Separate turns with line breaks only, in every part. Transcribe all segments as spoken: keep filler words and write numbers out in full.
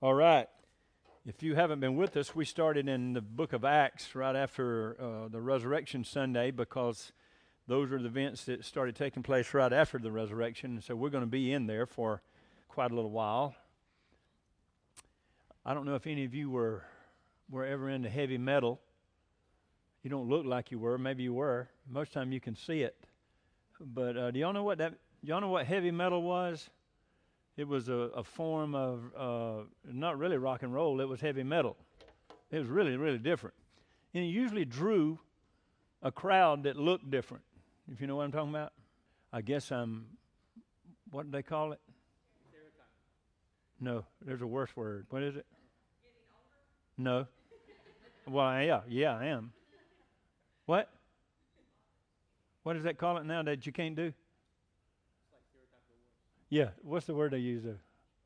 All right. If you haven't been with us, we started in the book of Acts right after uh, the Resurrection Sunday because those are the events that started taking place right after the resurrection. And so we're going to be in there for quite a little while. I don't know if any of you were were ever into heavy metal. You don't look like you were. Maybe you were. Most of the time you can see it. But uh, do y'all know what that? Y'all know what heavy metal was? It was a, a form of uh, not really rock and roll. It was heavy metal. It was really, really different. And it usually drew a crowd that looked different. If you know what I'm talking about. I guess I'm. What do they call it? No, there's a worse word. What is it? No. Well, yeah, yeah, I am. What? What does that call it now that you can't do? Yeah, what's the word they use there?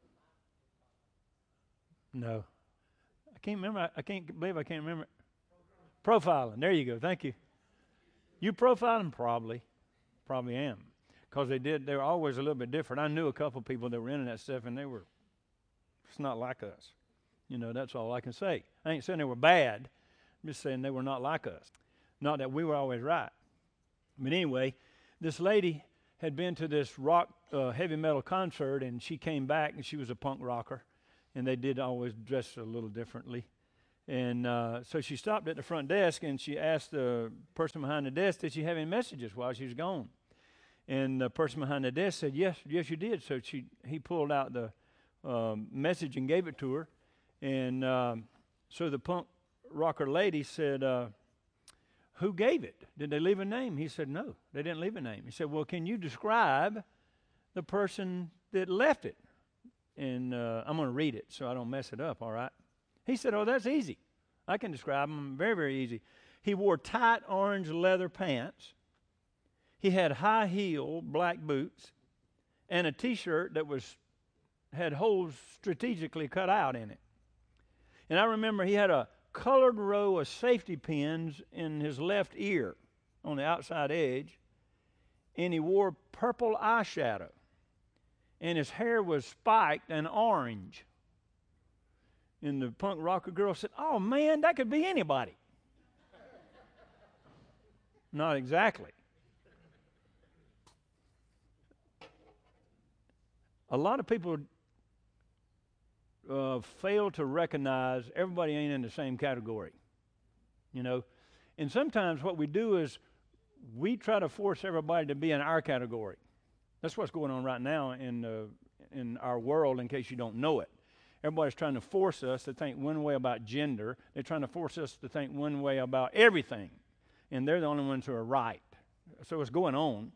No. I can't remember. I, I can't believe I can't remember it. Profiling. There you go. Thank you. You profiling? Probably. Probably am. Because they did, they were always a little bit different. I knew a couple of people that were into that stuff, and they were, it's not like us. You know, that's all I can say. I ain't saying they were bad. I'm just saying they were not like us. Not that we were always right. But anyway, this lady had been to this rock, uh, heavy metal concert, and she came back, and she was a punk rocker, and they did always dress a little differently. And uh, so she stopped at the front desk, and she asked the person behind the desk, did she have any messages while she was gone? And the person behind the desk said, yes, yes, you did. So she, he pulled out the um, message and gave it to her. And um, so the punk rocker lady said, uh, who gave it? Did they leave a name? He said, no, they didn't leave a name. He said, well, can you describe the person that left it? And uh, I'm going to read it so I don't mess it up, all right? He said, oh, that's easy. I can describe him very, very easy. He wore tight orange leather pants. He had high-heel black boots and a T-shirt that was had holes strategically cut out in it. And I remember he had a colored row of safety pins in his left ear on the outside edge, and he wore purple eyeshadow, and his hair was spiked and orange. And the punk rocker girl said, oh, man, that could be anybody. Not exactly. A lot of people uh, fail to recognize everybody ain't in the same category, you know. And sometimes what we do is we try to force everybody to be in our category. That's what's going on right now in uh, in our world, in case you don't know it. Everybody's trying to force us to think one way about gender. They're trying to force us to think one way about everything. And they're the only ones who are right. So it's going on.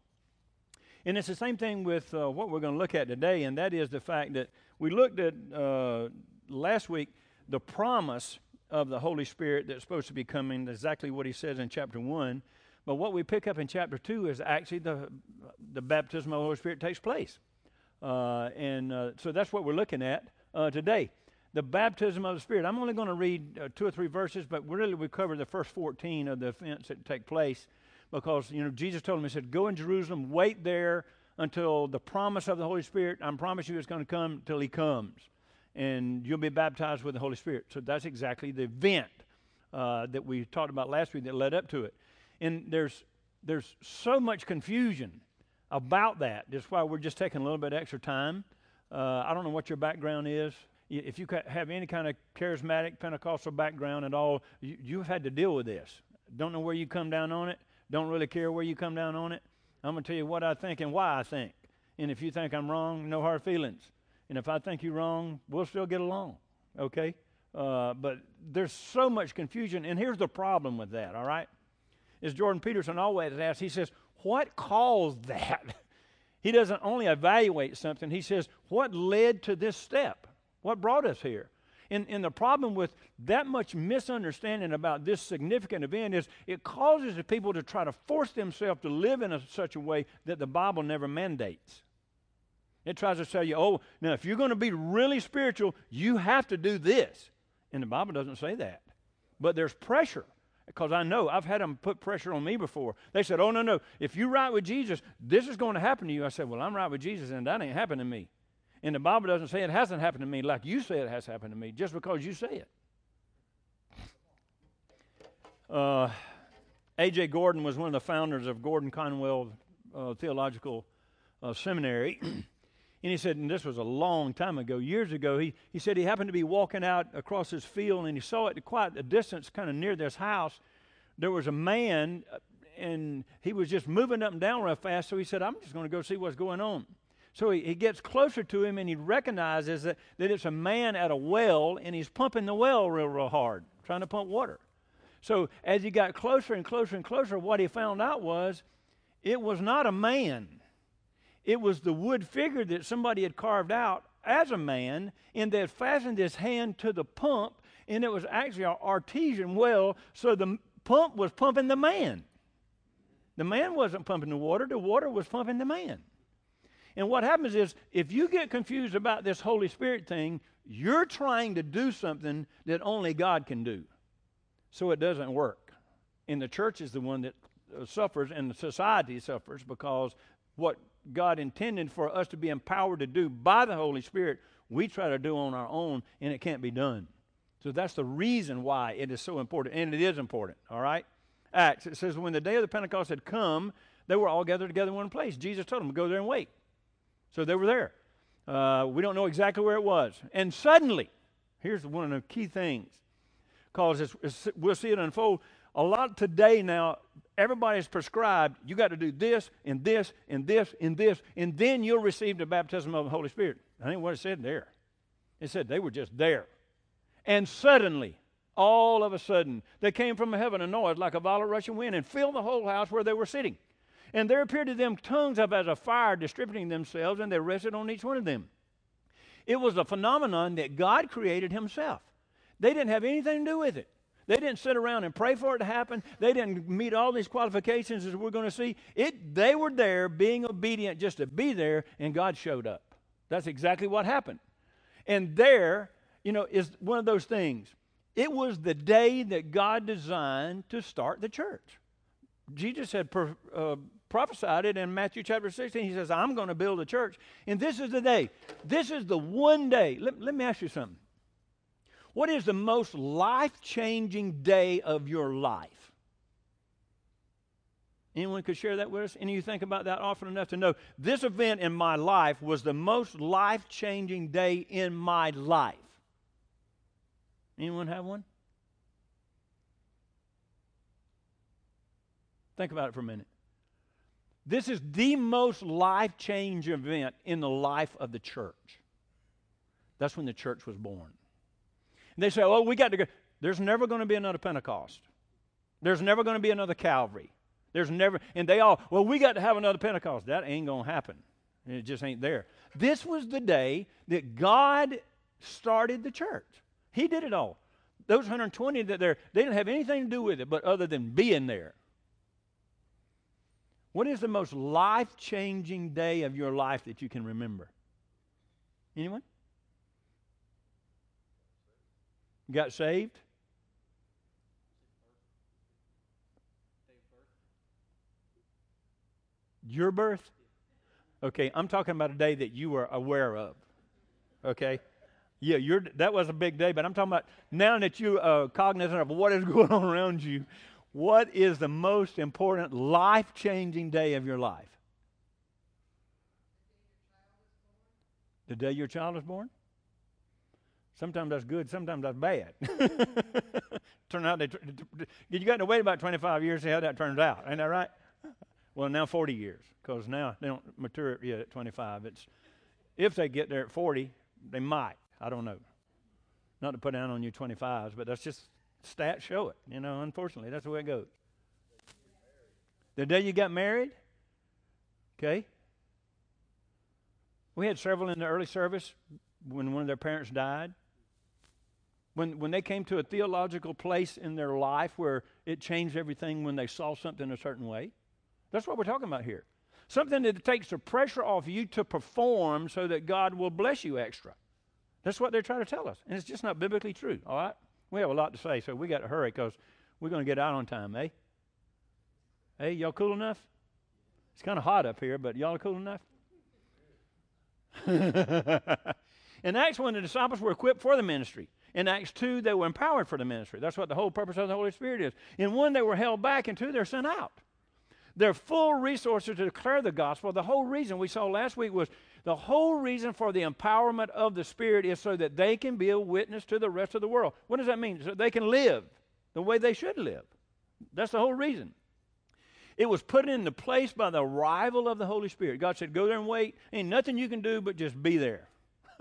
And it's the same thing with uh, what we're going to look at today, and that is the fact that we looked at uh, last week the promise of the Holy Spirit that's supposed to be coming, exactly what he says in chapter one. But what we pick up in chapter two is actually the, the baptism of the Holy Spirit takes place. Uh, and uh, so that's what we're looking at uh, today, the baptism of the Spirit. I'm only going to read uh, two or three verses, but really we cover the first fourteen of the events that take place. Because, you know, Jesus told him, he said, go in Jerusalem, wait there until the promise of the Holy Spirit, I promise you it's going to come until he comes. And you'll be baptized with the Holy Spirit. So that's exactly the event uh, that we talked about last week that led up to it. And there's there's so much confusion about that. That's why we're just taking a little bit extra time. Uh, I don't know what your background is. If you have any kind of charismatic Pentecostal background at all, you, you've had to deal with this. Don't know where you come down on it. Don't really care where you come down on it. I'm going to tell you what I think and why I think. And if you think I'm wrong, no hard feelings. And if I think you're wrong, we'll still get along, okay? Uh, but there's so much confusion, and here's the problem with that, all right? As Jordan Peterson always asks, he says, what caused that? He doesn't only evaluate something. He says, what led to this step? What brought us here? And, and the problem with that much misunderstanding about this significant event is it causes the people to try to force themselves to live in a, such a way that the Bible never mandates. It tries to tell you, oh, now if you're going to be really spiritual, you have to do this. And the Bible doesn't say that. But there's pressure. Because I know, I've had them put pressure on me before. They said, oh, no, no, if you're right with Jesus, this is going to happen to you. I said, well, I'm right with Jesus, and that ain't happened to me. And the Bible doesn't say it hasn't happened to me like you say it has happened to me just because you say it. Uh, A J Gordon was one of the founders of Gordon Conwell uh, Theological uh, Seminary. And he said, and this was a long time ago, years ago, he, he said he happened to be walking out across his field and he saw it at quite a distance, kind of near this house. There was a man, and he was just moving up and down real fast, so he said, I'm just going to go see what's going on. So he, he gets closer to him, and he recognizes that, that it's a man at a well, and he's pumping the well real, real hard, trying to pump water. So as he got closer and closer and closer, what he found out was it was not a man. It was the wood figure that somebody had carved out as a man, and they had fastened his hand to the pump, and it was actually an artesian well, so the pump was pumping the man. The man wasn't pumping the water. The water was pumping the man. And what happens is, if you get confused about this Holy Spirit thing, you're trying to do something that only God can do. So it doesn't work. And the church is the one that uh, suffers, and the society suffers, because what God intended for us to be empowered to do by the Holy Spirit, we try to do on our own, and it can't be done. So that's the reason why it is so important, and it is important, all right? Acts, it says, when the day of the Pentecost had come, they were all gathered together in one place. Jesus told them to go there and wait. So they were there. Uh, we don't know exactly where it was. And suddenly, here's one of the key things, because we'll see it unfold. A lot today now, everybody's prescribed, you got to do this and this and this and this, and then you'll receive the baptism of the Holy Spirit. I think what it said there. It said they were just there. And suddenly, all of a sudden, there came from heaven a noise like a violent rushing wind and filled the whole house where they were sitting. And there appeared to them tongues up as a fire distributing themselves, and they rested on each one of them. It was a phenomenon that God created himself. They didn't have anything to do with it. They didn't sit around and pray for it to happen. They didn't meet all these qualifications as we're going to see. It, they were there being obedient just to be there, and God showed up. That's exactly what happened. And there, you know, is one of those things. It was the day that God designed to start the church. Jesus had per, uh, prophesied it in Matthew chapter sixteen. He says, I'm going to build a church. And this is the day. This is the one day. Let, let me ask you something. What is the most life-changing day of your life? Anyone could share that with us? Any of you think about that often enough to know this event in my life was the most life-changing day in my life? Anyone have one? Think about it for a minute. This is the most life-changing event in the life of the church. That's when the church was born. And they say, oh, we got to go. There's never going to be another Pentecost. There's never going to be another Calvary. There's never, and they all, well, we got to have another Pentecost. That ain't going to happen. It just ain't there. This was the day that God started the church. He did it all. Those one hundred twenty that there, they didn't have anything to do with it, but other than being there. What is the most life-changing day of your life that you can remember? Anyone? You got saved? Your birth? Okay, I'm talking about a day that you were aware of. Okay? Yeah, you're, that was a big day, but I'm talking about now that you're uh, cognizant of what is going on around you, what is the most important life-changing day of your life? The day your child was born? Sometimes that's good, sometimes that's bad. Turn out, they, you got to wait about twenty-five years to see how that turns out. Ain't that right? Well, now forty years, because now they don't mature yet at twenty-five. It's if they get there at forty, they might. I don't know. Not to put down on you twenty-fives, but that's just stats show it. You know, unfortunately, that's the way it goes. The day you got married, okay. We had several in the early service when one of their parents died. When when they came to a theological place in their life where it changed everything when they saw something a certain way. That's what we're talking about here. Something that takes the pressure off you to perform so that God will bless you extra. That's what they're trying to tell us. And it's just not biblically true, all right? We have a lot to say, so we got to hurry because we're going to get out on time, eh? Hey, y'all cool enough? It's kind of hot up here, but y'all are cool enough? In Acts one, the disciples were equipped for the ministry. In Acts two, they were empowered for the ministry. That's what the whole purpose of the Holy Spirit is. In one, they were held back. In two, they're sent out. Their full resources to declare the gospel. The whole reason we saw last week was the whole reason for the empowerment of the Spirit is so that they can be a witness to the rest of the world. What does that mean? So they can live the way they should live. That's the whole reason. It was put into place by the arrival of the Holy Spirit. God said, go there and wait. Ain't nothing you can do but just be there.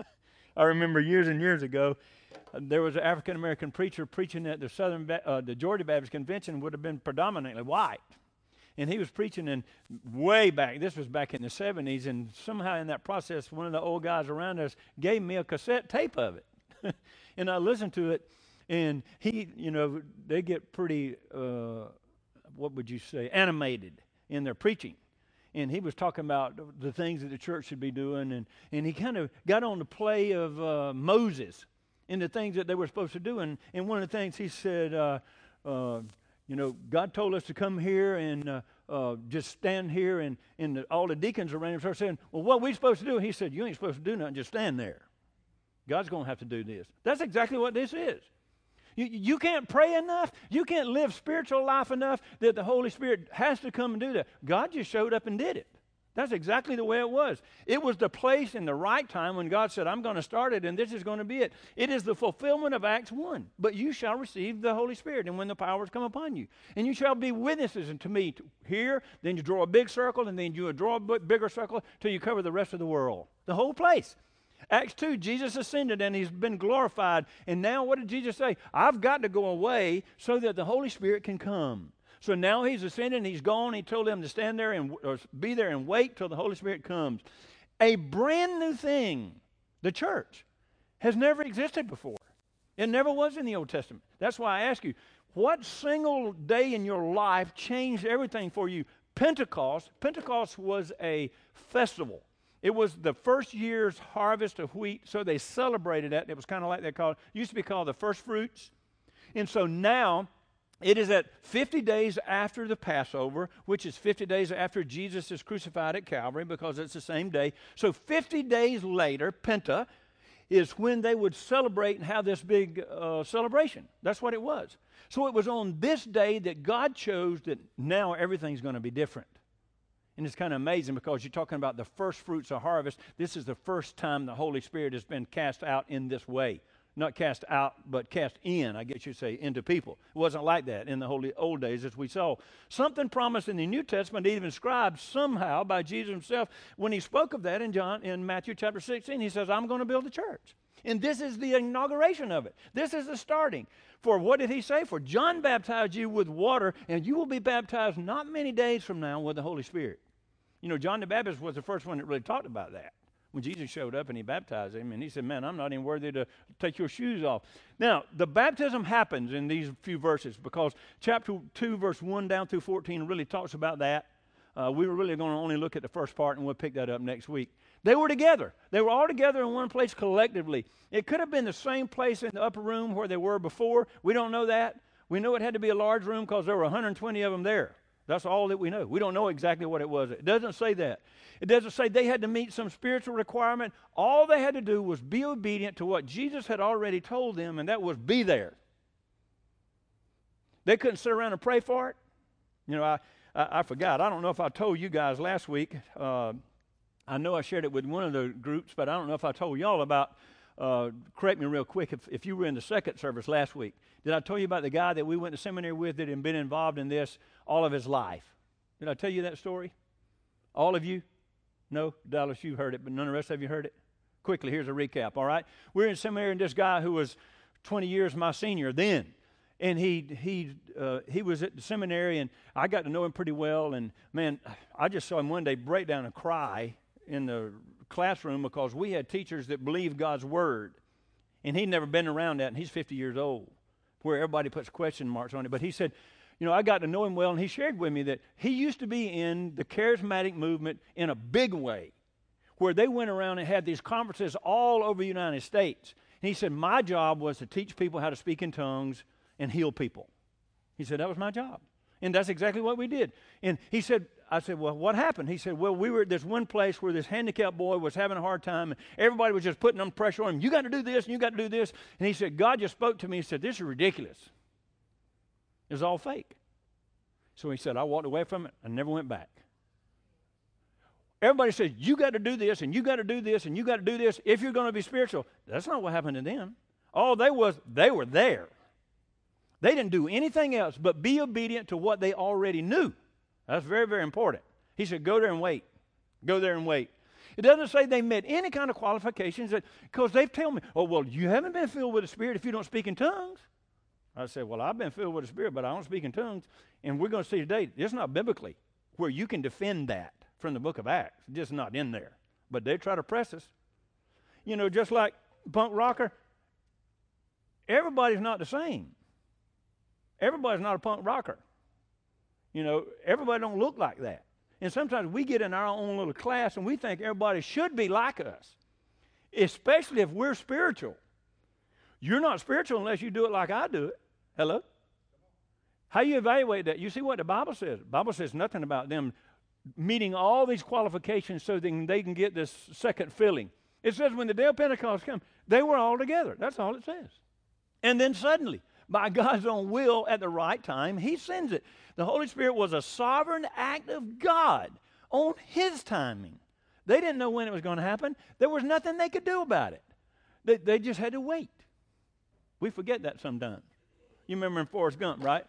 I remember years and years ago, uh, there was an African-American preacher preaching at the Southern, ba- uh, the Georgia Baptist Convention, would have been predominantly white. And he was preaching in way back, this was back in the seventies, and somehow in that process, one of the old guys around us gave me a cassette tape of it. And I listened to it, and he, you know, they get pretty, uh, what would you say, animated in their preaching. And he was talking about the things that the church should be doing, and, and he kind of got on the play of uh, Moses and the things that they were supposed to do. And, and one of the things he said, uh, uh, you know, God told us to come here and uh, uh, just stand here, and, and the, all the deacons around him started saying, well, what are we supposed to do? He said, you ain't supposed to do nothing, just stand there. God's going to have to do this. That's exactly what this is. You, you can't pray enough. You can't live spiritual life enough that the Holy Spirit has to come and do that. God just showed up and did it. That's exactly the way it was. It was the place and the right time when God said, I'm going to start it, and this is going to be it. It is the fulfillment of Acts one. But you shall receive the Holy Spirit, and when the powers come upon you. And you shall be witnesses unto me here. Then you draw a big circle, and then you draw a bigger circle till you cover the rest of the world. The whole place. Acts two, Jesus ascended and he's been glorified. And now what did Jesus say? I've got to go away so that the Holy Spirit can come. So now he's ascended and he's gone. He told them to stand there and or be there and wait till the Holy Spirit comes. A brand new thing, the church, has never existed before. It never was in the Old Testament. That's why I ask you, what single day in your life changed everything for you? Pentecost. Pentecost was a festival. It was the first year's harvest of wheat, so they celebrated that. It was kind of like they called it, used to be called the first fruits. And so now it is at fifty days after the Passover, which is fifty days after Jesus is crucified at Calvary, because it's the same day. So fifty days later, Penta, is when they would celebrate and have this big uh, celebration. That's what it was. So it was on this day that God chose that now everything's going to be different. And it's kind of amazing because you're talking about the first fruits of harvest. This is the first time the Holy Spirit has been cast out in this way. Not cast out, but cast in, I guess you'd say, into people. It wasn't like that in the holy old days, as we saw. Something promised in the New Testament, even described somehow by Jesus himself. When he spoke of that in John, in Matthew chapter sixteen, he says, I'm going to build a church. And this is the inauguration of it. This is the starting. For what did he say? For John baptized you with water, and you will be baptized not many days from now with the Holy Spirit. You know, John the Baptist was the first one that really talked about that. When Jesus showed up and he baptized him, and he said, man, I'm not even worthy to take your shoes off. Now, the baptism happens in these few verses because chapter two, verse one down through fourteen really talks about that. Uh, we were really going to only look at the first part, and we'll pick that up next week. They were together. They were all together in one place collectively. It could have been the same place in the upper room where they were before. We don't know that. We know it had to be a large room because there were one hundred twenty of them there. That's all that we know. We don't know exactly what it was. It doesn't say that. It doesn't say they had to meet some spiritual requirement. All they had to do was be obedient to what Jesus had already told them, and that was be there. They couldn't sit around and pray for it. You know, I, I, I forgot. I don't know if I told you guys last week. Uh, I know I shared it with one of the groups, but I don't know if I told y'all about, uh, correct me real quick, if, if you were in the second service last week. Did I tell you about the guy that we went to seminary with that had been involved in this all of his life? Did I tell you that story? All of you? No? Dallas, you heard it, but none of the rest of you heard it? Quickly, here's a recap, all right? We're in seminary, and this guy who was twenty years my senior then, and he he uh, he was at the seminary, and I got to know him pretty well, and man, I just saw him one day break down and cry in the classroom because we had teachers that believed God's word, and he'd never been around that, and he's fifty years old, where everybody puts question marks on it. But he said, you know, I got to know him well, and he shared with me that he used to be in the charismatic movement in a big way, where they went around and had these conferences all over the United States. And he said, my job was to teach people how to speak in tongues and heal people. He said, that was my job. And that's exactly what we did. And he said, I said, well, what happened? He said, well, we were at this one place where this handicapped boy was having a hard time, and everybody was just putting on pressure on him. You got to do this, and you got to do this. And he said, God just spoke to me and said, this is ridiculous. It was all fake. So he said, I walked away from it and never went back. Everybody says, you got to do this, and you got to do this, and you got to do this if you're going to be spiritual. That's not what happened to them. All they was, they were there. They didn't do anything else but be obedient to what they already knew. That's very, very important. He said, go there and wait. Go there and wait. It doesn't say they met any kind of qualifications because they've told me, oh, well, you haven't been filled with the Spirit if you don't speak in tongues. I said, well, I've been filled with the Spirit, but I don't speak in tongues. And we're going to see today, it's not biblically where you can defend that from the book of Acts. It's just not in there. But they try to press us. You know, just like punk rocker, everybody's not the same. Everybody's not a punk rocker. You know, everybody don't look like that. And sometimes we get in our own little class and we think everybody should be like us, especially if we're spiritual. You're not spiritual unless you do it like I do it. Hello? How you evaluate that? You see what the Bible says. The Bible says nothing about them meeting all these qualifications so they can, they can get this second filling. It says when the day of Pentecost comes, they were all together. That's all it says. And then suddenly, by God's own will at the right time, he sends it. The Holy Spirit was a sovereign act of God on his timing. They didn't know when it was going to happen. There was nothing they could do about it. They, they just had to wait. We forget that sometimes. You remember in Forrest Gump, right?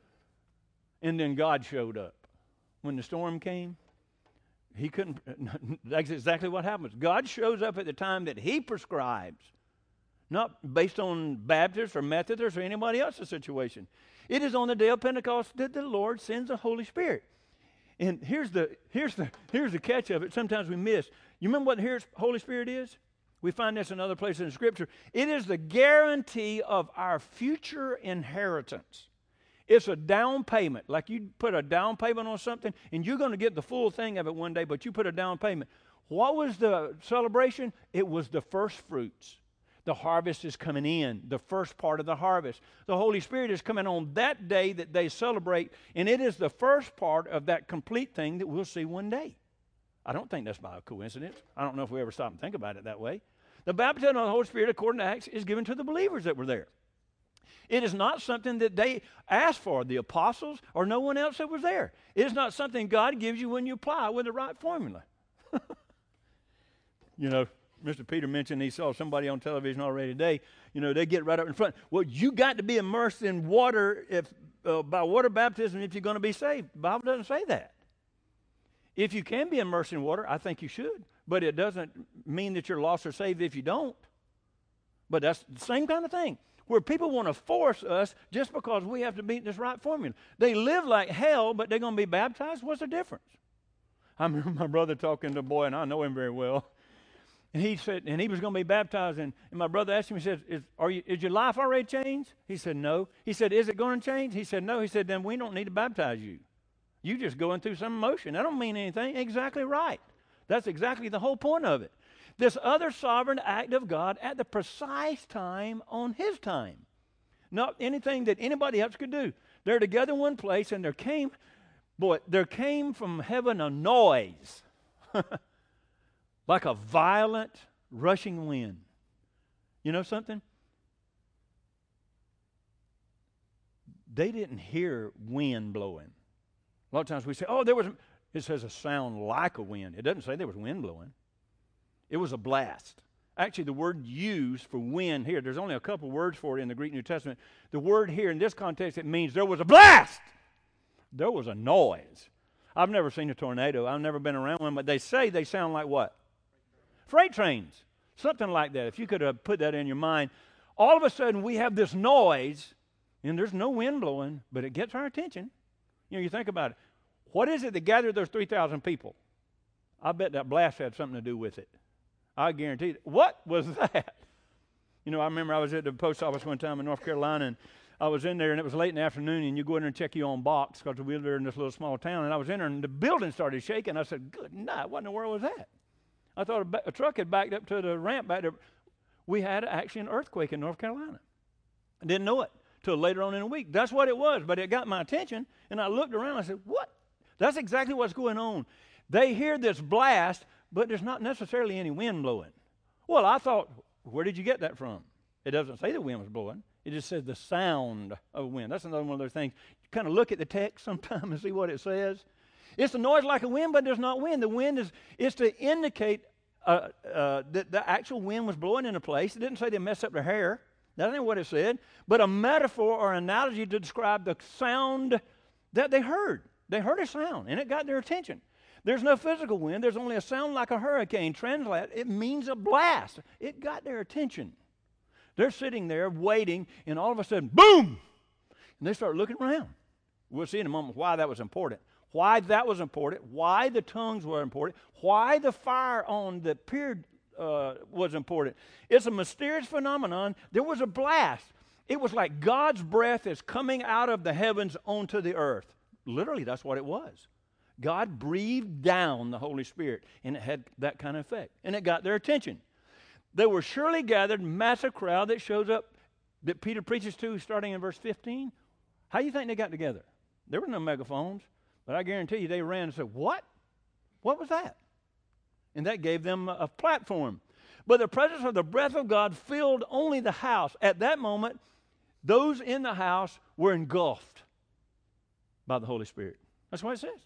And then God showed up. When the storm came, he couldn't. That's exactly what happens. God shows up at the time that he prescribes. Not based on Baptists or Methodists or anybody else's situation. It is on the day of Pentecost that the Lord sends the Holy Spirit. And here's the here's the here's the catch of it. Sometimes we miss. You remember what the Holy Spirit is? We find this in other places in Scripture. It is the guarantee of our future inheritance. It's a down payment. Like you put a down payment on something, and you're going to get the full thing of it one day, but you put a down payment. What was the celebration? It was the first fruits. The harvest is coming in, the first part of the harvest. The Holy Spirit is coming on that day that they celebrate, and it is the first part of that complete thing that we'll see one day. I don't think that's by a coincidence. I don't know if we ever stop and think about it that way. The baptism of the Holy Spirit, according to Acts, is given to the believers that were there. It is not something that they asked for, the apostles or no one else that was there. It is not something God gives you when you apply with the right formula. You know, Mister Peter mentioned he saw somebody on television already today. You know, they get right up in front. Well, you got to be immersed in water if uh, by water baptism if you're going to be saved. The Bible doesn't say that. If you can be immersed in water, I think you should. But it doesn't mean that you're lost or saved if you don't. But that's the same kind of thing, where people want to force us just because we have to meet this right formula. They live like hell, but they're going to be baptized. What's the difference? I remember my brother talking to a boy, and I know him very well. And he said, and he was going to be baptized, and, and my brother asked him, he said, is, are you, is your life already changed? He said, no. He said, is it going to change? He said, no. He said, then we don't need to baptize you. You just going through some emotion. That don't mean anything. Exactly right. That's exactly the whole point of it. This other sovereign act of God at the precise time on his time. Not anything that anybody else could do. They're together in one place, and there came, boy, there came from heaven a noise. Like a violent rushing wind. You know something? They didn't hear wind blowing. A lot of times we say, oh, there was, it says a sound like a wind. It doesn't say there was wind blowing. It was a blast. Actually, the word used for wind here, there's only a couple words for it in the Greek New Testament. The word here in this context, it means there was a blast. There was a noise. I've never seen a tornado. I've never been around one, but they say they sound like what? Freight trains, something like that. If you could uh, put that in your mind, all of a sudden we have this noise, and there's no wind blowing, but it gets our attention. You know, you think about it. What is it that gathered those three thousand people? I bet that blast had something to do with it. I guarantee it. What was that? You know, I remember I was at the post office one time in North Carolina, and I was in there, and it was late in the afternoon, and you go in there and check your own box because we lived in this little small town, and I was in there, and the building started shaking. I said, good night, what in the world was that? I thought a, ba- a truck had backed up to the ramp back there. We had actually an earthquake in North Carolina. I didn't know it till later on in the week. That's what it was, but it got my attention, and I looked around. I said, what? That's exactly what's going on. They hear this blast, but there's not necessarily any wind blowing. Well, I thought, where did you get that from? It doesn't say the wind was blowing. It just says the sound of wind. That's another one of those things. You kind of look at the text sometime and see what it says. It's a noise like a wind, but there's not wind. The wind is, is to indicate uh, uh, that the actual wind was blowing in a place. It didn't say they messed up their hair. That ain't what it said. But a metaphor or analogy to describe the sound that they heard. They heard a sound, and it got their attention. There's no physical wind. There's only a sound like a hurricane. Translate, it means a blast. It got their attention. They're sitting there waiting, and all of a sudden, boom! And they start looking around. We'll see in a moment why that was important. Why that was important. Why the tongues were important. Why the fire on the pier uh, was important. It's a mysterious phenomenon. There was a blast. It was like God's breath is coming out of the heavens onto the earth. Literally, that's what it was. God breathed down the Holy Spirit, and it had that kind of effect. And it got their attention. They were surely gathered, massive crowd that shows up, that Peter preaches to, starting in verse fifteen. How do you think they got together? There were no megaphones, but I guarantee you they ran and said, what? What was that? And that gave them a platform. But the presence of the breath of God filled only the house. At that moment, those in the house were engulfed by the Holy Spirit. That's what it says.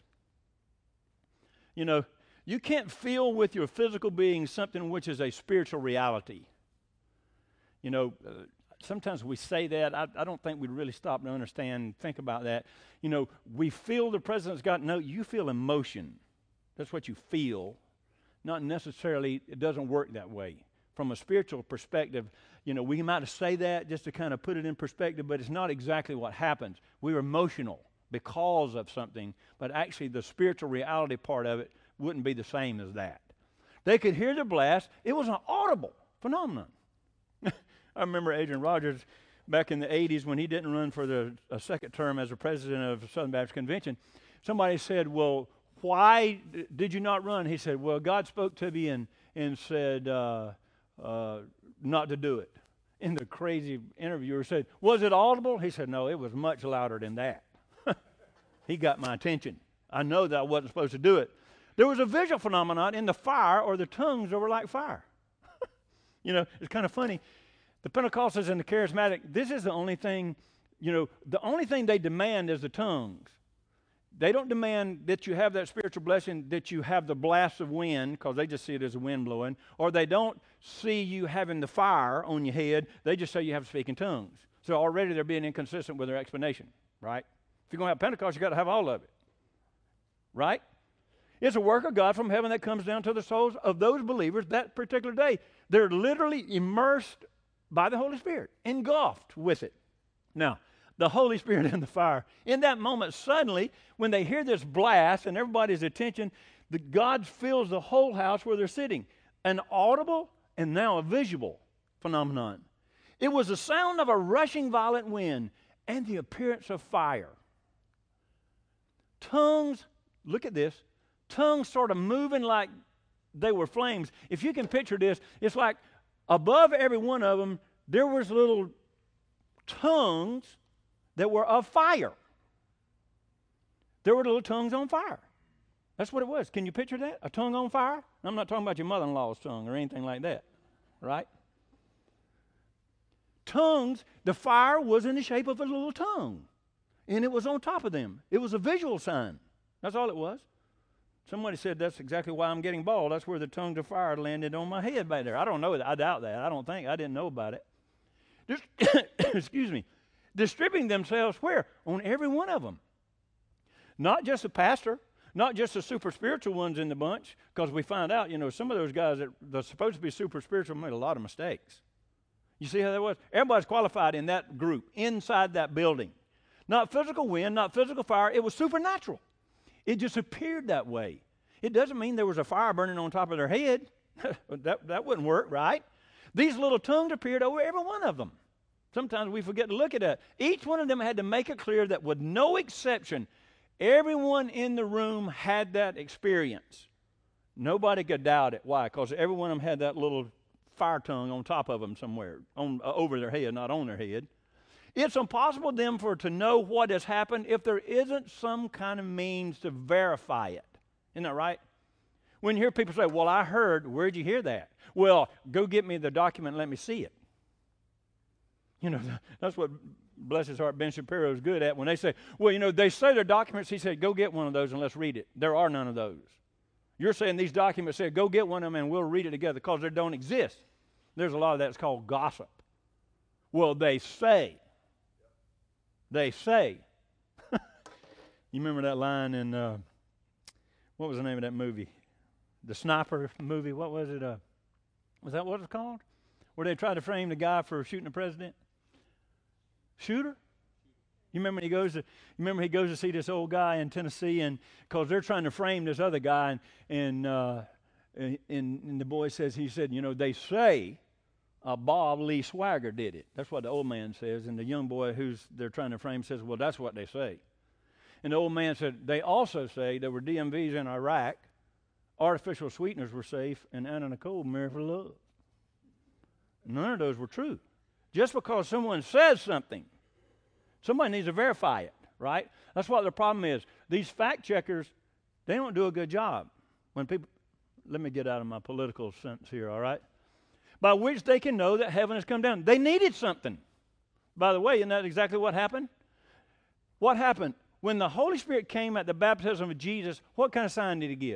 You know, you can't feel with your physical being something which is a spiritual reality. You know, uh, sometimes we say that. I, I don't think we really stop to understand, think about that. You know, we feel the presence of God. No, you feel emotion. That's what you feel. Not necessarily, it doesn't work that way. From a spiritual perspective, you know, we might say that just to kind of put it in perspective, but it's not exactly what happens. We're emotional because of something, but actually the spiritual reality part of it wouldn't be the same as that. They could hear the blast. It was an audible phenomenon. I remember Adrian Rogers back in the eighties when he didn't run for the a second term as a president of the Southern Baptist Convention. Somebody said, well, why d- did you not run? He said, well, God spoke to me and, and said uh, uh, not to do it. And the crazy interviewer said, was it audible? He said, no, it was much louder than that. He got my attention. I know that I wasn't supposed to do it. There was a visual phenomenon in the fire or the tongues that were like fire. You know, it's kind of funny. The Pentecostals and the Charismatic, this is the only thing, you know, the only thing they demand is the tongues. They don't demand that you have that spiritual blessing, that you have the blast of wind, because they just see it as a wind blowing, or they don't see you having the fire on your head. They just say you have to speak in tongues. So already they're being inconsistent with their explanation, right? If you're going to have Pentecost, you've got to have all of it, right? It's a work of God from heaven that comes down to the souls of those believers that particular day. They're literally immersed by the Holy Spirit, engulfed with it. Now, the Holy Spirit and the fire. In that moment, suddenly, when they hear this blast and everybody's attention, the God fills the whole house where they're sitting. An audible and now a visual phenomenon. It was the sound of a rushing violent wind and the appearance of fire. Tongues, look at this, tongues sort of moving like they were flames. If you can picture this, it's like above every one of them, there was little tongues that were of fire. There were little tongues on fire. That's what it was. Can you picture that? A tongue on fire? I'm not talking about your mother-in-law's tongue or anything like that, right? Tongues, the fire was in the shape of a little tongue, and it was on top of them. It was a visual sign. That's all it was. Somebody said that's exactly why I'm getting bald. That's where the tongues of fire landed on my head back there. I don't know. I doubt that. I don't think. I didn't know about it. Just, excuse me. Distributing themselves where? On every one of them. Not just the pastor, not just the super spiritual ones in the bunch, because we find out, you know, some of those guys that are supposed to be super spiritual made a lot of mistakes. You see how that was? Everybody's qualified in that group, inside that building. Not physical wind, not physical fire. It was supernatural. It just appeared that way. It doesn't mean there was a fire burning on top of their head. that, that wouldn't work, right? These little tongues appeared over every one of them. Sometimes we forget to look at that. Each one of them had to make it clear that with no exception, everyone in the room had that experience. Nobody could doubt it. Why? Because every one of them had that little fire tongue on top of them somewhere, on, uh, over their head, not on their head. It's impossible then for to know what has happened if there isn't some kind of means to verify it. Isn't that right? When you hear people say, well, I heard, where'd you hear that? Well, go get me the document and let me see it. You know, that's what, bless his heart, Ben Shapiro is good at. When they say, well, you know, they say they're documents, he said, go get one of those and let's read it. There are none of those. You're saying these documents say, go get one of them and we'll read it together because they don't exist. There's a lot of that's called gossip. Well, they say. They say. You remember that line in, uh, what was the name of that movie? The Sniper movie, what was it? Uh, was that what it's called? Where they tried to frame the guy for shooting the president? Shooter? You remember he goes to you remember he goes to see this old guy in Tennessee, and because they're trying to frame this other guy, and and, uh, and and the boy says he said, you know, they say uh, Bob Lee Swagger did it. That's what the old man says, and the young boy who's they're trying to frame says, well, that's what they say. And the old man said they also say there were D M Vs in Iraq, artificial sweeteners were safe, and Anna Nicole married for love. None of those were true. Just because someone says something, somebody needs to verify it, right? That's what the problem is. These fact checkers, they don't do a good job. When people, let me get out of my political sense here, all right? By which they can know that heaven has come down. They needed something. By the way, isn't that exactly what happened? What happened? When the Holy Spirit came at the baptism of Jesus, what kind of sign did he give?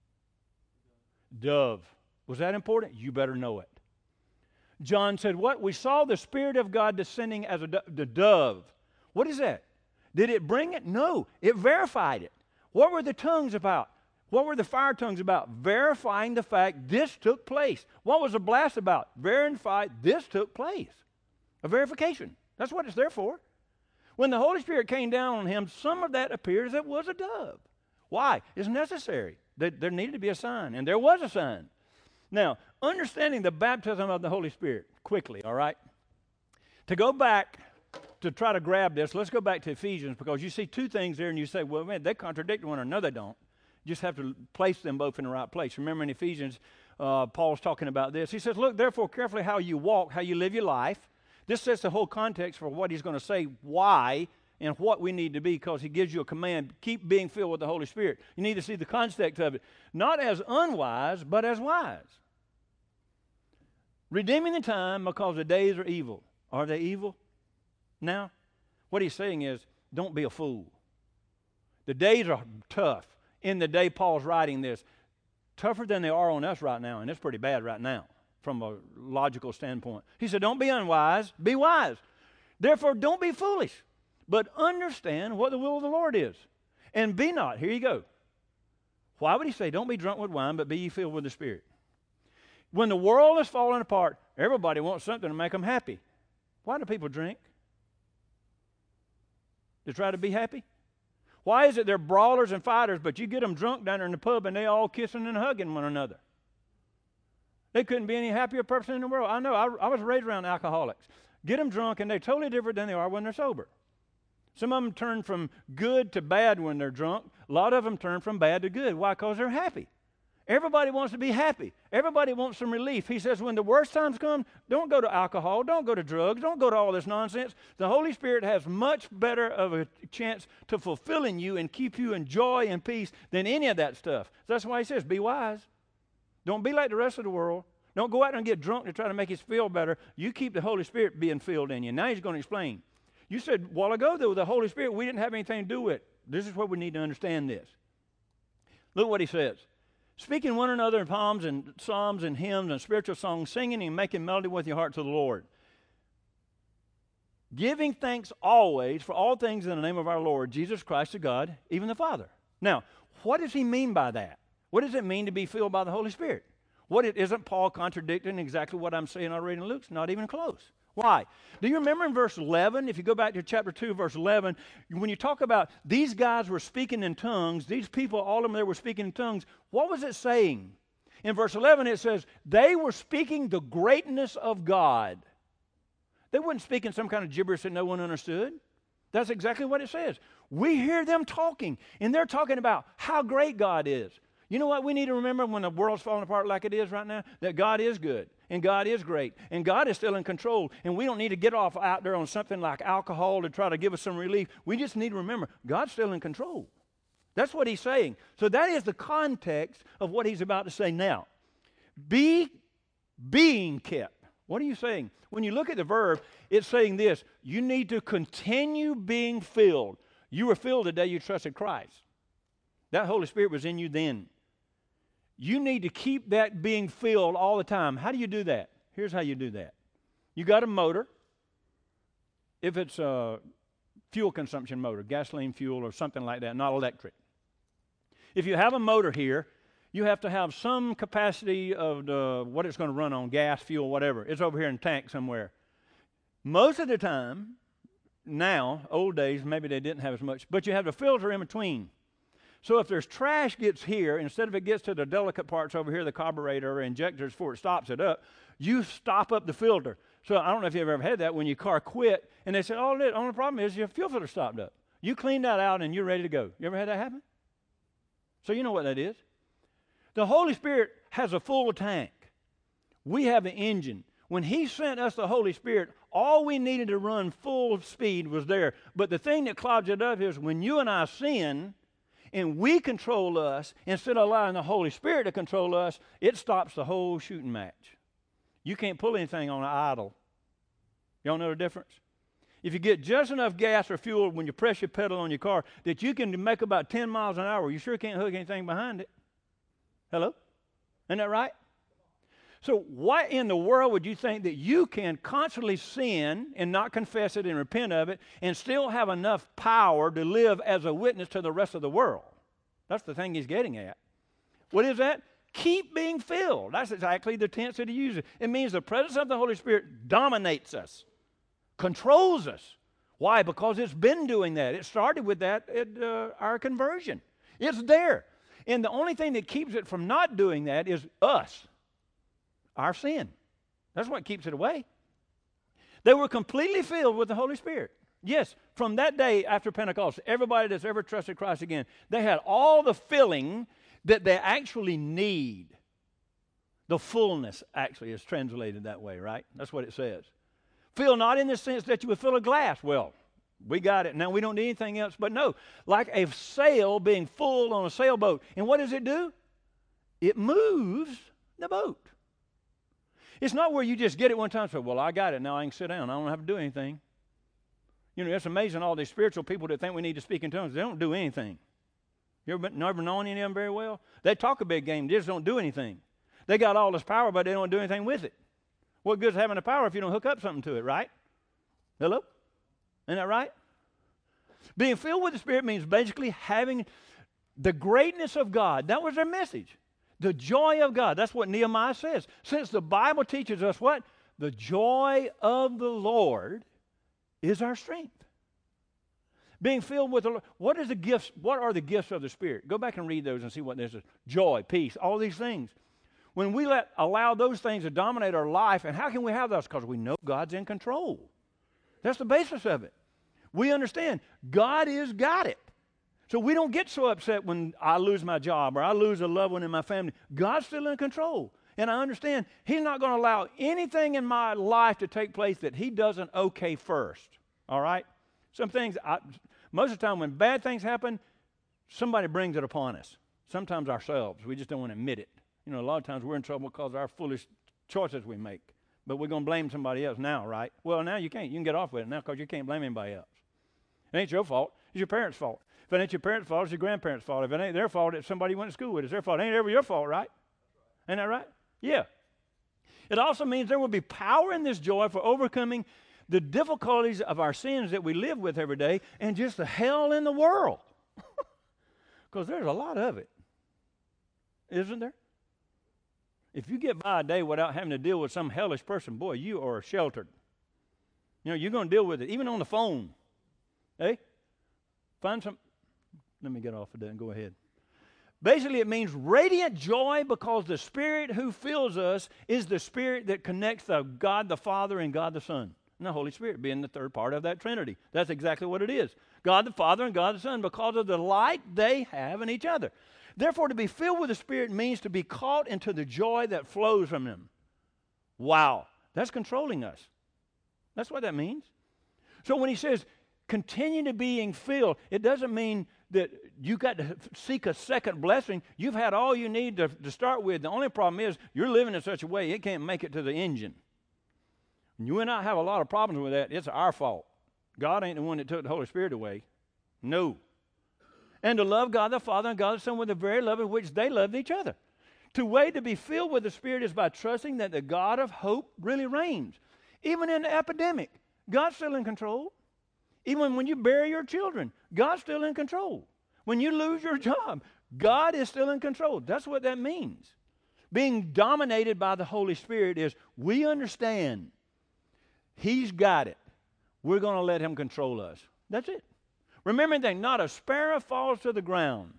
Dove. Was that important? You better know it. John said, what? We saw the Spirit of God descending as a do- the dove. What is that? Did it bring it? No. It verified it. What were the tongues about? What were the fire tongues about? Verifying the fact this took place. What was the blast about? Verify this took place. A verification. That's what it's there for. When the Holy Spirit came down on him, some of that appears it was a dove. Why? It's necessary. There, there needed to be a sign, and there was a sign. Now, understanding the baptism of the Holy Spirit, quickly, all right? To go back, to try to grab this, let's go back to Ephesians, because you see two things there, and you say, well, man, they contradict one another. No, they don't. You just have to place them both in the right place. Remember in Ephesians, uh, Paul's talking about this. He says, look, therefore, carefully how you walk, how you live your life. This sets the whole context for what he's going to say, why, and what we need to be, because he gives you a command, keep being filled with the Holy Spirit. You need to see the context of it, not as unwise, but as wise. Redeeming the time because the days are evil. Are they evil now? What he's saying is, don't be a fool. The days are tough. In the day Paul's writing this, tougher than they are on us right now, and it's pretty bad right now from a logical standpoint. He said, don't be unwise, be wise. Therefore, don't be foolish, but understand what the will of the Lord is. And be not, here you go. Why would he say, don't be drunk with wine, but be ye filled with the Spirit? When the world is falling apart, everybody wants something to make them happy. Why do people drink? To try to be happy? Why is it they're brawlers and fighters, but you get them drunk down there in the pub and they all kissing and hugging one another? They couldn't be any happier person in the world. I know, I, I was raised around alcoholics. Get them drunk and they're totally different than they are when they're sober. Some of them turn from good to bad when they're drunk. A lot of them turn from bad to good. Why? Because they're happy. Everybody wants to be happy. Everybody wants some relief. He says when the worst times come, don't go to alcohol, don't go to drugs, don't go to all this nonsense. The Holy Spirit has much better of a chance to fulfilling you and keep you in joy and peace than any of that stuff. That's why he says, be wise. Don't be like the rest of the world. Don't go out and get drunk to try to make you feel better. You keep the Holy Spirit being filled in you. Now he's going to explain. You said a while ago, though, the Holy Spirit, we didn't have anything to do with it. This is where we need to understand this. Look what he says. Speaking one another in psalms and psalms and hymns and spiritual songs, singing and making melody with your heart to the Lord. Giving thanks always for all things in the name of our Lord, Jesus Christ to God, even the Father. Now, what does he mean by that? What does it mean to be filled by the Holy Spirit? What it, isn't Paul contradicting exactly what I'm saying already in Luke? Not even close. Why? Do you remember in verse eleven, if you go back to chapter two, verse eleven, when you talk about these guys were speaking in tongues, these people, all of them there were speaking in tongues, what was it saying? In verse eleven it says, they were speaking the greatness of God. They weren't speaking some kind of gibberish that no one understood. That's exactly what it says. We hear them talking, and they're talking about how great God is. You know what we need to remember when the world's falling apart like it is right now? That God is good. and God is great, and God is still in control, and we don't need to get off out there on something like alcohol to try to give us some relief. We just need to remember, God's still in control. That's what he's saying. So that is the context of what he's about to say now. Be being kept. What are you saying? When you look at the verb, it's saying this: you need to continue being filled. You were filled the day you trusted Christ. That Holy Spirit was in you then. You need to keep that being filled all the time. How do you do that? Here's how you do that. You got a motor. If it's a fuel consumption motor, gasoline fuel or something like that, not electric. If you have a motor here, you have to have some capacity of the, what it's going to run on, gas, fuel, whatever. It's over here in a tank somewhere. Most of the time, now, old days, maybe they didn't have as much, but you have the filter in between. So if there's trash gets here, instead of it gets to the delicate parts over here, the carburetor or injectors before it stops it up, you stop up the filter. So I don't know if you've ever had that when your car quit, and they said, oh, the only problem is your fuel filter stopped up. You clean that out and you're ready to go. You ever had that happen? So you know what that is. The Holy Spirit has a full tank. We have an engine. When he sent us the Holy Spirit, all we needed to run full speed was there. But the thing that clogs it up is when you and I sin, and we control us, instead of allowing the Holy Spirit to control us, it stops the whole shooting match. You can't pull anything on an idle. Y'all know the difference? If you get just enough gas or fuel when you press your pedal on your car that you can make about ten miles an hour, you sure can't hook anything behind it. Hello? Isn't that right? So why in the world would you think that you can constantly sin and not confess it and repent of it and still have enough power to live as a witness to the rest of the world? That's the thing he's getting at. What is that? Keep being filled. That's exactly the tense that he uses. It means the presence of the Holy Spirit dominates us, controls us. Why? Because it's been doing that. It started with that at uh, our conversion. It's there. And the only thing that keeps it from not doing that is us. Our sin. That's what keeps it away. They were completely filled with the Holy Spirit. Yes, from that day after Pentecost, everybody that's ever trusted Christ again, they had all the filling that they actually need. The fullness actually is translated that way, right? That's what it says. Fill not in the sense that you would fill a glass. Well, we got it. Now we don't need anything else. But no, like a sail being full on a sailboat. And what does it do? It moves the boat. It's not where you just get it one time and say, well, I got it. Now I can sit down. I don't have to do anything. You know, it's amazing all these spiritual people that think we need to speak in tongues. They don't do anything. You ever, been, never known any of them very well? They talk a big game. They just don't do anything. They got all this power, but they don't do anything with it. What good is having the power if you don't hook up something to it, right? Hello? Isn't that right? Being filled with the Spirit means basically having the greatness of God. That was their message. The joy of God. That's what Nehemiah says. Since the Bible teaches us what? The joy of the Lord is our strength. Being filled with the Lord. What is the gifts? What are the gifts of the Spirit? Go back and read those and see what this is. Joy, peace, all these things. When we let allow those things to dominate our life, and how can we have those? Because we know God's in control. That's the basis of it. We understand God is got it. So we don't get so upset when I lose my job or I lose a loved one in my family. God's still in control. And I understand He's not going to allow anything in my life to take place that He doesn't okay first. All right? Some things, I, most of the time when bad things happen, somebody brings it upon us. Sometimes ourselves. We just don't want to admit it. You know, a lot of times we're in trouble because of our foolish choices we make. But we're going to blame somebody else now, right? Well, now you can't. You can get off with it now because you can't blame anybody else. It ain't your fault. It's your parents' fault. If it ain't your parents' fault, it's your grandparents' fault. If it ain't their fault, it's somebody you went to school with. It's their fault. It ain't ever your fault, right? Ain't that right? Yeah. It also means there will be power in this joy for overcoming the difficulties of our sins that we live with every day and just the hell in the world. Because there's a lot of it. Isn't there? If you get by a day without having to deal with some hellish person, boy, you are sheltered. You know, you're going to deal with it, even on the phone. Hey? Find some... Let me get off of that and go ahead. Basically, it means radiant joy because the Spirit who fills us is the Spirit that connects the God the Father and God the Son. And the Holy Spirit being the third part of that Trinity. That's exactly what it is. God the Father and God the Son because of the light they have in each other. Therefore, to be filled with the Spirit means to be caught into the joy that flows from them. Wow, that's controlling us. That's what that means. So when he says, continue to being filled, it doesn't mean that you got to seek a second blessing. You've had all you need to, to start with. The only problem is you're living in such a way it can't make it to the engine. You and I have a lot of problems with that. It's our fault. God ain't the one that took the Holy Spirit away. No. And to love God the Father and God the Son with the very love in which they loved each other. The way to be filled with the Spirit is by trusting that the God of hope really reigns. Even in the epidemic, God's still in control. Even when you bury your children, God's still in control. When you lose your job, God is still in control. That's what that means. Being dominated by the Holy Spirit is we understand He's got it. We're going to let Him control us. That's it. Remember that not a sparrow falls to the ground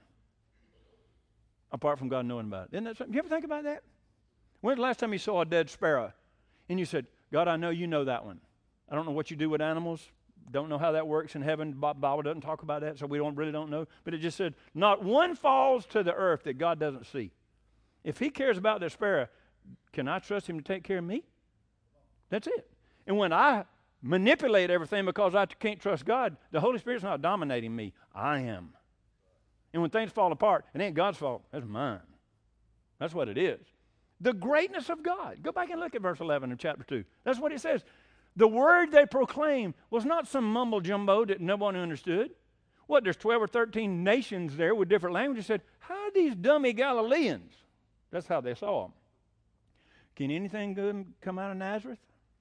apart from God knowing about it. Isn't that something? You ever think about that? When's the last time you saw a dead sparrow and you said, God, I know you know that one. I don't know what you do with animals. Don't know how that works in heaven. The Bible doesn't talk about that, so we don't really don't know. But it just said, not one falls to the earth that God doesn't see. If He cares about that sparrow, can I trust Him to take care of me? That's it. And when I manipulate everything because I can't trust God, the Holy Spirit's not dominating me. I am. And when things fall apart, it ain't God's fault. That's mine. That's what it is. The greatness of God. Go back and look at verse eleven of chapter two. That's what it says. The word they proclaimed was not some mumble jumbo that no one understood. What, there's twelve or thirteen nations there with different languages. Said, how are these dummy Galileans? That's how they saw them. Can anything good come out of Nazareth?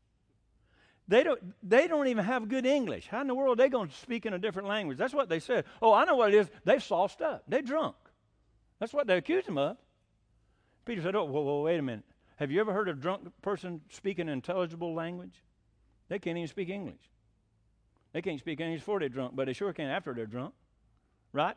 They don't, they don't even have good English. How in the world are they going to speak in a different language? That's what they said. Oh, I know what it is. They've sauced up. They're drunk. That's what they accused them of. Peter said, oh, whoa, whoa, wait a minute. Have you ever heard of a drunk person speaking an intelligible language? They can't even speak English. They can't speak English before they're drunk, but they sure can after they're drunk. Right?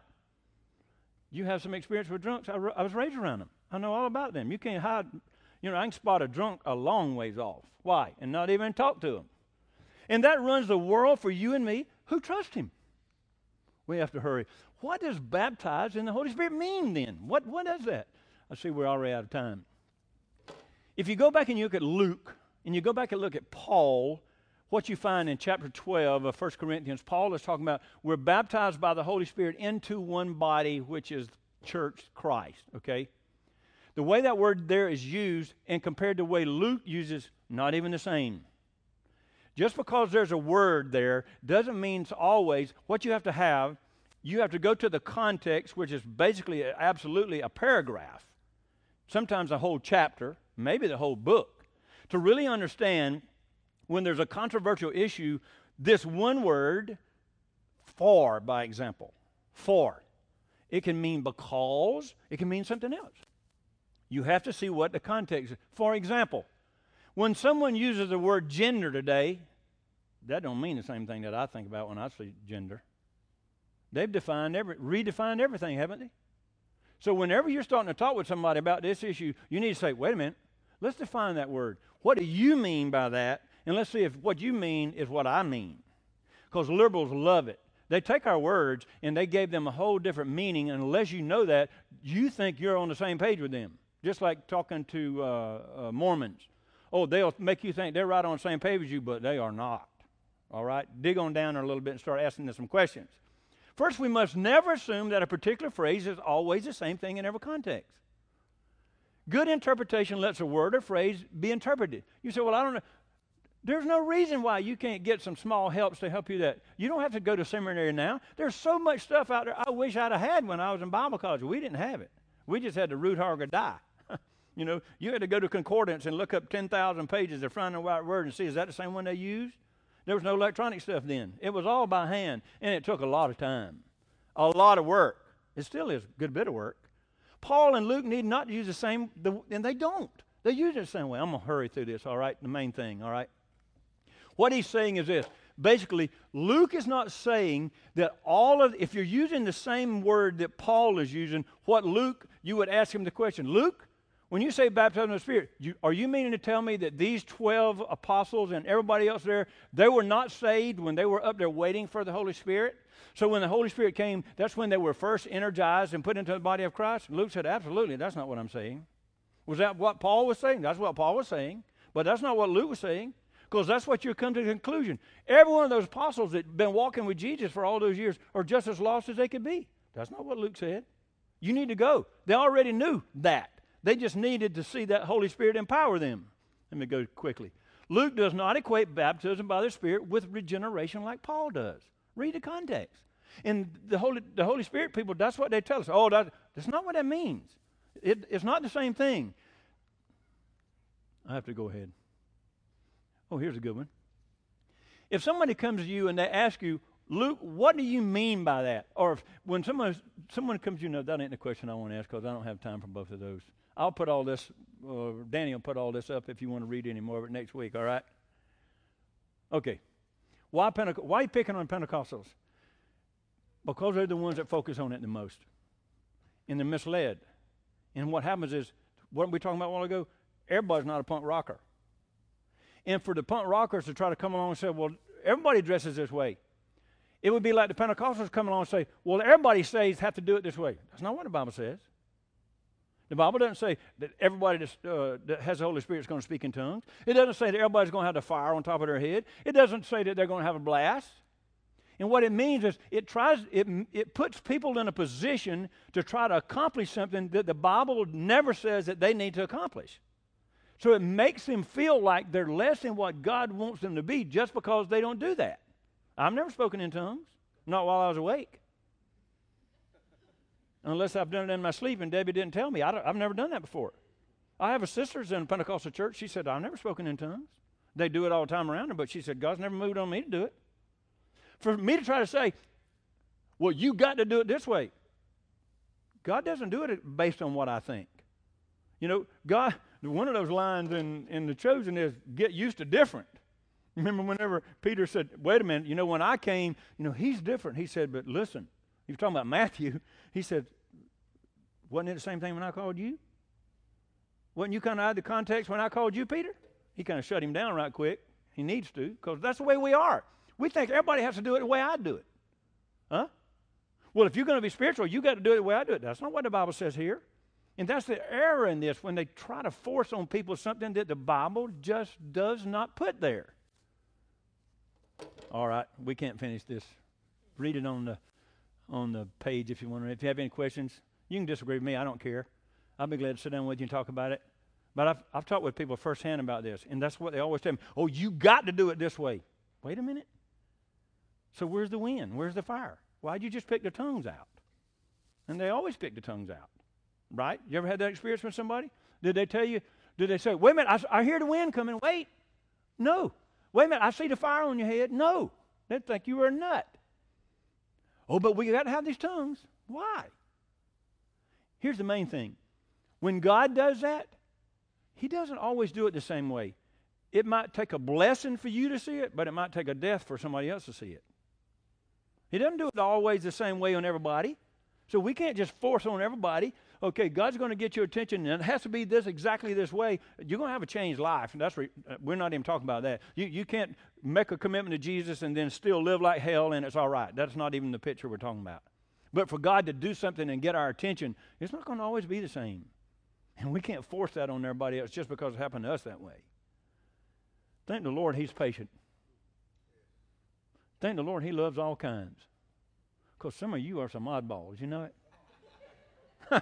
You have some experience with drunks. I, I was raised around them. I know all about them. You can't hide. You know, I can spot a drunk a long ways off. Why? And not even talk to them. And that runs the world for you and me who trust Him. We have to hurry. What does baptized in the Holy Spirit mean then? What, what is that? I see we're already out of time. If you go back and you look at Luke, and you go back and look at Paul, what you find in chapter twelve of First Corinthians, Paul is talking about we're baptized by the Holy Spirit into one body, which is church Christ, okay? The way that word there is used and compared to the way Luke uses, not even the same. Just because there's a word there doesn't mean it's always what you have to have. You have to go to the context, which is basically absolutely a paragraph, sometimes a whole chapter, maybe the whole book, to really understand when there's a controversial issue, this one word, for, by example, for, it can mean because, it can mean something else. You have to see what the context is. For example, when someone uses the word gender today, that don't mean the same thing that I think about when I see gender. They've defined every, redefined everything, haven't they? So whenever you're starting to talk with somebody about this issue, you need to say, wait a minute, let's define that word. What do you mean by that? And let's see if what you mean is what I mean. Because liberals love it. They take our words and they gave them a whole different meaning, and unless you know that, you think you're on the same page with them. Just like talking to uh, uh, Mormons. Oh, they'll make you think they're right on the same page as you, but they are not. All right? Dig on down there a little bit and start asking them some questions. First, we must never assume that a particular phrase is always the same thing in every context. Good interpretation lets a word or phrase be interpreted. You say, well, I don't know. There's no reason why you can't get some small helps to help you that. You don't have to go to seminary now. There's so much stuff out there I wish I'd have had when I was in Bible college. We didn't have it. We just had to root hog or die. You know, you had to go to concordance and look up ten thousand pages to find the right word and see, is that the same one they used? There was no electronic stuff then. It was all by hand, and it took a lot of time, a lot of work. It still is a good bit of work. Paul and Luke need not use the same, the, and they don't. They use it the same way. I'm going to hurry through this, all right? The main thing, all right? What he's saying is this. Basically, Luke is not saying that all of, if you're using the same word that Paul is using, what Luke, you would ask him the question, Luke, when you say baptized in the Spirit, you, are you meaning to tell me that these twelve apostles and everybody else there, they were not saved when they were up there waiting for the Holy Spirit? So when the Holy Spirit came, that's when they were first energized and put into the body of Christ? Luke said, absolutely, that's not what I'm saying. Was that what Paul was saying? That's what Paul was saying. But that's not what Luke was saying, because that's what you come to the conclusion. Every one of those apostles that had been walking with Jesus for all those years are just as lost as they could be. That's not what Luke said. You need to go. They already knew that. They just needed to see that Holy Spirit empower them. Let me go quickly. Luke does not equate baptism by the Spirit with regeneration like Paul does. Read the context. And the Holy, the Holy Spirit people, that's what they tell us. Oh, that, that's not what that means. It, it's not the same thing. I have to go ahead. Oh, here's a good one. If somebody comes to you and they ask you, Luke, what do you mean by that? Or if, when someone someone comes to you, no, that ain't the question I want to ask because I don't have time for both of those. I'll put all this, uh, Danny will put all this up if you want to read any more of it next week, all right? Okay. Why, Penteco- why are you picking on Pentecostals? Because they're the ones that focus on it the most. And they're misled. And what happens is, what we talking about a while ago, everybody's not a punk rocker. And for the punk rockers to try to come along and say, well, everybody dresses this way. It would be like the Pentecostals come along and say, well, everybody says have to do it this way. That's not what the Bible says. The Bible doesn't say that everybody that's, uh, that has the Holy Spirit is going to speak in tongues. It doesn't say that everybody's going to have the fire on top of their head. It doesn't say that they're going to have a blast. And what it means is it tries, it, it puts people in a position to try to accomplish something that the Bible never says that they need to accomplish. So it makes them feel like they're less than what God wants them to be just because they don't do that. I've never spoken in tongues, not while I was awake. Unless I've done it in my sleep and Debbie didn't tell me. I I've never done that before. I have a sister in a Pentecostal church. She said, I've never spoken in tongues. They do it all the time around her, but she said, God's never moved on me to do it. For me to try to say, well, you got to do it this way. God doesn't do it based on what I think. You know, God, one of those lines in, in The Chosen is, get used to different. Remember whenever Peter said, wait a minute, you know, when I came, you know, he's different. He said, but listen, he was talking about Matthew. He said, wasn't it the same thing when I called you? Wasn't you kind of out of the context when I called you, Peter? He kind of shut him down right quick. He needs to, because that's the way we are. We think everybody has to do it the way I do it. Huh? Well, if you're going to be spiritual, you got to do it the way I do it. That's not what the Bible says here. And that's the error in this, when they try to force on people something that the Bible just does not put there. All right, we can't finish this. Read it on the on the page if you want to. If you have any questions, you can disagree with me. I don't care. I'll be glad to sit down with you and talk about it. But I've, I've talked with people firsthand about this, and that's what they always tell me. Oh, you got to do it this way. Wait a minute. So where's the wind? Where's the fire? Why'd you just pick the tongues out? And they always pick the tongues out, right? You ever had that experience with somebody? Did they tell you, did they say, wait a minute, I, I hear the wind coming. Wait. No. Wait a minute, I see the fire on your head. No. They'd think you were a nut. Oh, but we got to have these tongues. Why? Here's the main thing. When God does that, He doesn't always do it the same way. It might take a blessing for you to see it, but it might take a death for somebody else to see it. He doesn't do it always the same way on everybody. So we can't just force on everybody, okay, God's going to get your attention, and it has to be this exactly this way. You're going to have a changed life. And that's re- we're not even talking about that. You, you can't make a commitment to Jesus and then still live like hell, and it's all right. That's not even the picture we're talking about. But for God to do something and get our attention, it's not going to always be the same. And we can't force that on everybody else just because it happened to us that way. Thank the Lord He's patient. Thank the Lord He loves all kinds. Because some of you are some oddballs, you know it?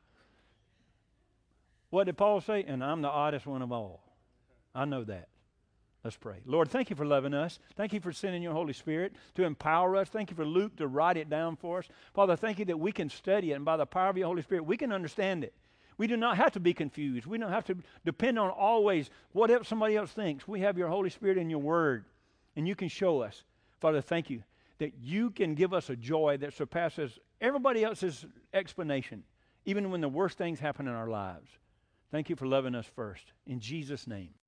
What did Paul say? And I'm the oddest one of all. I know that. Let's pray. Lord, thank you for loving us. Thank you for sending your Holy Spirit to empower us. Thank you for Luke to write it down for us. Father, thank you that we can study it, and by the power of your Holy Spirit, we can understand it. We do not have to be confused. We don't have to depend on always what else somebody else thinks. We have your Holy Spirit in your word, and you can show us. Father, thank you that you can give us a joy that surpasses everybody else's explanation, even when the worst things happen in our lives. Thank you for loving us first. In Jesus' name.